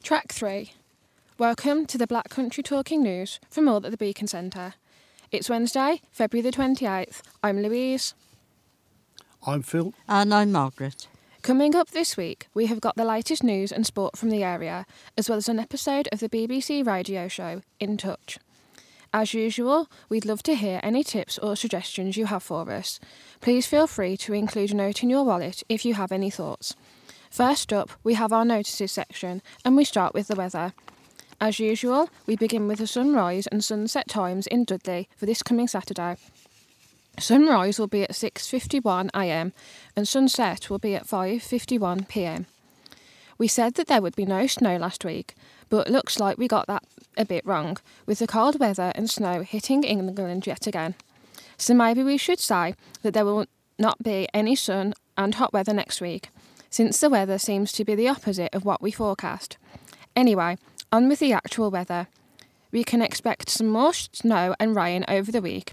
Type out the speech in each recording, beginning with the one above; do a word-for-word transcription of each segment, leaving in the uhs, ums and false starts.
Track three. Welcome to the Black Country Talking News from all at the Beacon Centre. It's Wednesday, February the twenty-eighth. I'm Louise. I'm Phil. And I'm Margaret. Coming up this week, we have got the latest news and sport from the area, as well as an episode of the B B C radio show, In Touch. As usual, we'd love to hear any tips or suggestions you have for us. Please feel free to include a note in your wallet if you have any thoughts. First up, we have our notices section, and we start with the weather. As usual, we begin with the sunrise and sunset times in Dudley for this coming Saturday. Sunrise will be at six fifty-one a m and sunset will be at five fifty-one p m. We said that there would be no snow last week, but looks like we got that a bit wrong, with the cold weather and snow hitting England yet again. So maybe we should say that there will not be any sun and hot weather next week, since the weather seems to be the opposite of what we forecast. Anyway, on with the actual weather. We can expect some more snow and rain over the week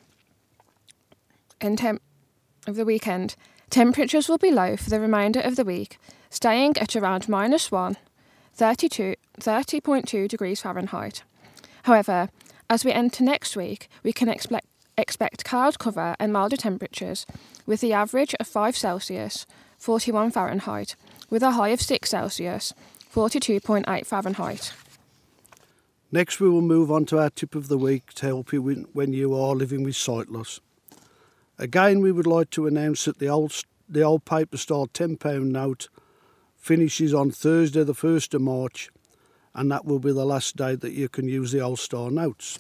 and temp- of the weekend. Temperatures will be low for the remainder of the week, staying at around minus one, thirty-two, thirty point two degrees Fahrenheit. However, as we enter next week, we can expect expect cloud cover and milder temperatures, with the average of five Celsius, forty-one Fahrenheit, with a high of six Celsius, forty-two point eight Fahrenheit. Next we will move on to our tip of the week to help you when you are living with sight loss. Again, we would like to announce that the old the old paper style ten pound note finishes on Thursday the first of March, and that will be the last day that you can use the Old Star notes.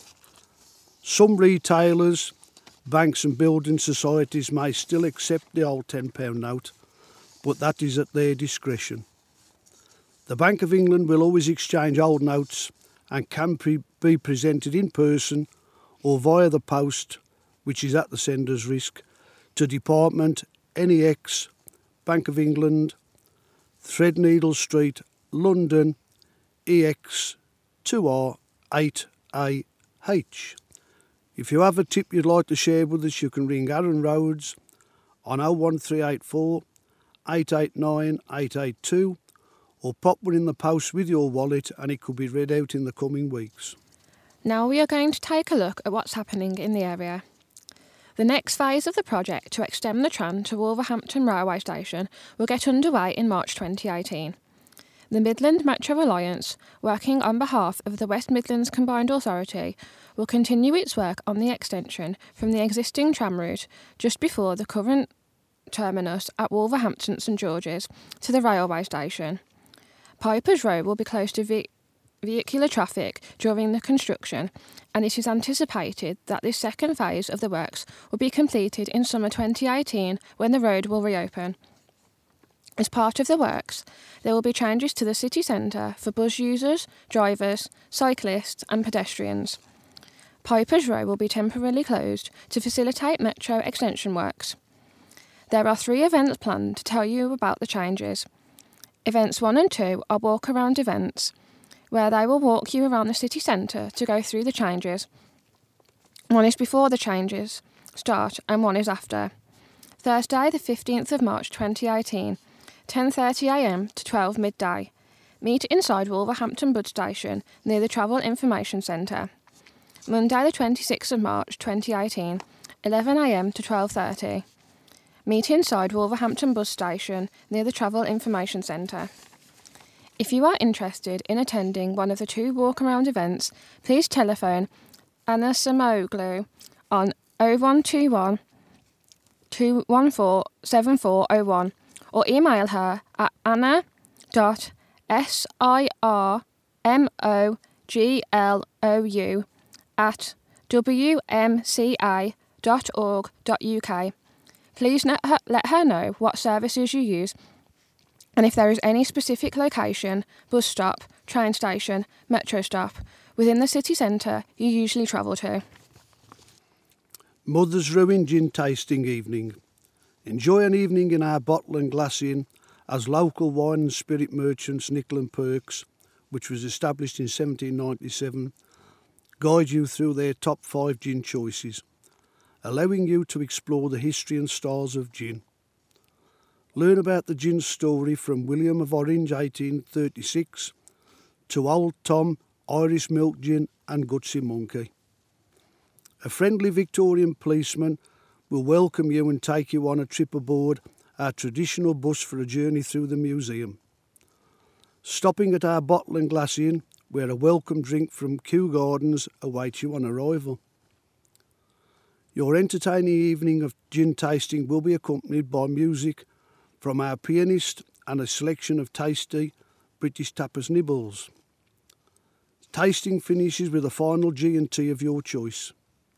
Some retailers, banks and building societies may still accept the old ten pound note, but that is at their discretion. The Bank of England will always exchange old notes and can pre- be presented in person or via the post, which is at the sender's risk, to Department N E X, Bank of England, Threadneedle Street, London, E X two R eight A H. If you have a tip you'd like to share with us, you can ring Aaron Rhodes on oh one three eight four, eight eight nine, eight eight two or pop one in the post with your wallet and it could be read out in the coming weeks. Now we are going to take a look at what's happening in the area. The next phase of the project to extend the tram to Wolverhampton Railway Station will get underway in March twenty eighteen. The Midland Metro Alliance, working on behalf of the West Midlands Combined Authority, will continue its work on the extension from the existing tram route just before the current terminus at Wolverhampton St George's to the railway station. Piper's Row will be closed to ve- vehicular traffic during the construction, and it is anticipated that this second phase of the works will be completed in summer twenty eighteen when the road will reopen. As part of the works, there will be changes to the city centre for bus users, drivers, cyclists and pedestrians. Piper's Row will be temporarily closed to facilitate metro extension works. There are three events planned to tell you about the changes. Events one and two are walk-around events, where they will walk you around the city centre to go through the changes. One is before the changes start and one is after. Thursday the fifteenth of March twenty eighteen, ten thirty a m to twelve midday. Meet inside Wolverhampton Bus Station near the Travel Information Centre. Monday the twenty-sixth of March twenty eighteen, eleven a m to twelve thirty. Meet inside Wolverhampton Bus Station near the Travel Information Centre. If you are interested in attending one of the two walk-around events, please telephone Anna Samoglu on oh one two one, two one four, seven four oh one or email her at anna dot sirmoglu at w m c a dot org dot u k. Please let her, let her know what services you use and if there is any specific location, bus stop, train station, metro stop within the city centre you usually travel to. Mother's Ruin Gin Tasting Evening. Enjoy an evening in our Bottle and Glass Inn as local wine and spirit merchants Nickel and Perks, which was established in seventeen ninety-seven, guide you through their top five gin choices, allowing you to explore the history and styles of gin. Learn about the gin story from William of Orange eighteen thirty-six to Old Tom, Irish Milk Gin and Gutsy Monkey. A friendly Victorian policeman will welcome you and take you on a trip aboard our traditional bus for a journey through the museum. Stopping at our Bottle and Glass Inn, where a welcome drink from Kew Gardens awaits you on arrival. Your entertaining evening of gin tasting will be accompanied by music from our pianist and a selection of tasty British tapas nibbles. Tasting finishes with a final G and T of your choice.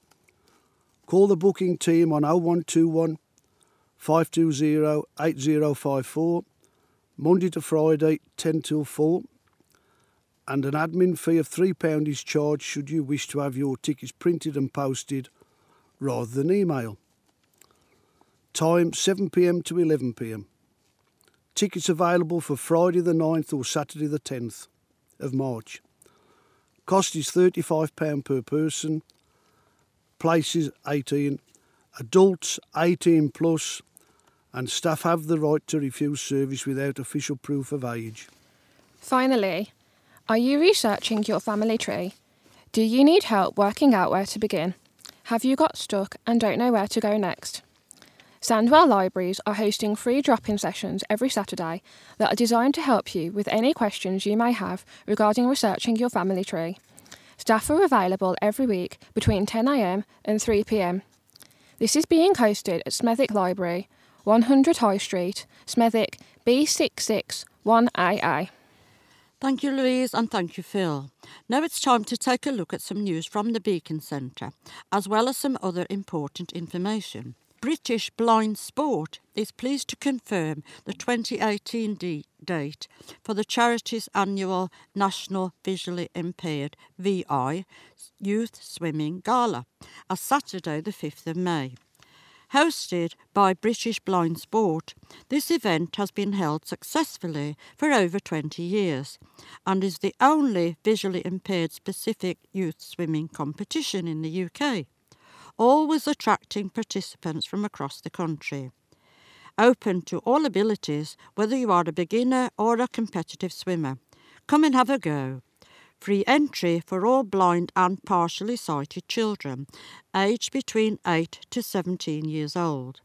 Call the booking team on oh one two one, five two zero, eight zero five four, Monday to Friday, ten till four, and an admin fee of three pounds is charged should you wish to have your tickets printed and posted rather than email. Time seven p m to eleven p m. Tickets available for Friday the ninth or Saturday the tenth of March. Cost is thirty-five pounds per person. Places eighteen. Adults eighteen plus. And staff have the right to refuse service without official proof of age. Finally, are you researching your family tree? Do you need help working out where to begin? Have you got stuck and don't know where to go next? Sandwell Libraries are hosting free drop-in sessions every Saturday that are designed to help you with any questions you may have regarding researching your family tree. Staff are available every week between ten a m and three p m. This is being hosted at Smethwick Library, one hundred High Street, Smethwick, B six six one A A. Thank you, Louise, and thank you, Phil. Now it's time to take a look at some news from the Beacon Centre, as well as some other important information. British Blind Sport is pleased to confirm the twenty eighteen d- date for the charity's annual National Visually Impaired V I Youth Swimming Gala, as Saturday the fifth of May. Hosted by British Blind Sport, this event has been held successfully for over twenty years and is the only visually impaired specific youth swimming competition in the U K, always attracting participants from across the country. Open to all abilities, whether you are a beginner or a competitive swimmer. Come and have a go. Free entry for all blind and partially sighted children, aged between eight to seventeen years old.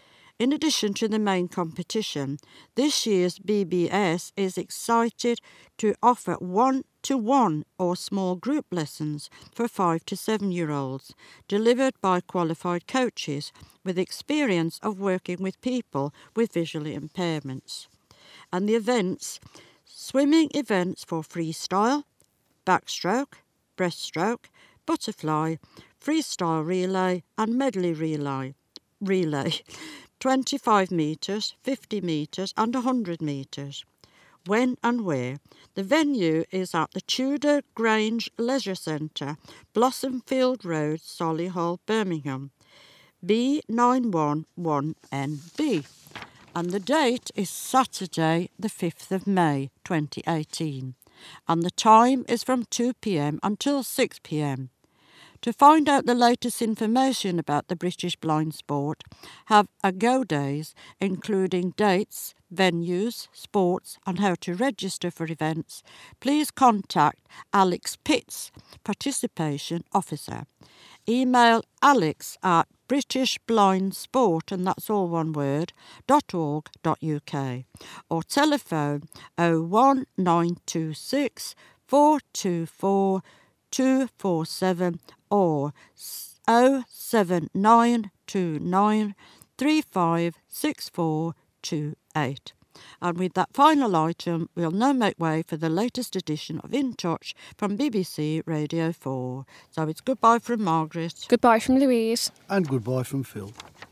In addition to the main competition, this year's B B S is excited to offer one-to-one or small group lessons for five to seven-year-olds, delivered by qualified coaches with experience of working with people with visual impairments. And the events, swimming events for freestyle, backstroke, breaststroke, butterfly, freestyle relay and medley relay. relay. twenty-five metres, fifty metres and one hundred metres. When and where? The venue is at the Tudor Grange Leisure Centre, Blossomfield Road, Solihull, Birmingham, B nine one one N B. And the date is Saturday the fifth of May twenty eighteen. And the time is from two p m until six p m. To find out the latest information about the British Blind Sport, have a go days, including dates, venues, sports and how to register for events, please contact Alex Pitts, Participation Officer. Email alex at britishblindsport, and that's all one word, .org.uk, or telephone oh one nine two six, four two four, two four seven or oh seven nine two nine, three five six four two eight. And with that final item, we'll now make way for the latest edition of In Touch from B B C Radio four. So it's goodbye from Margaret. Goodbye from Louise. And goodbye from Phil.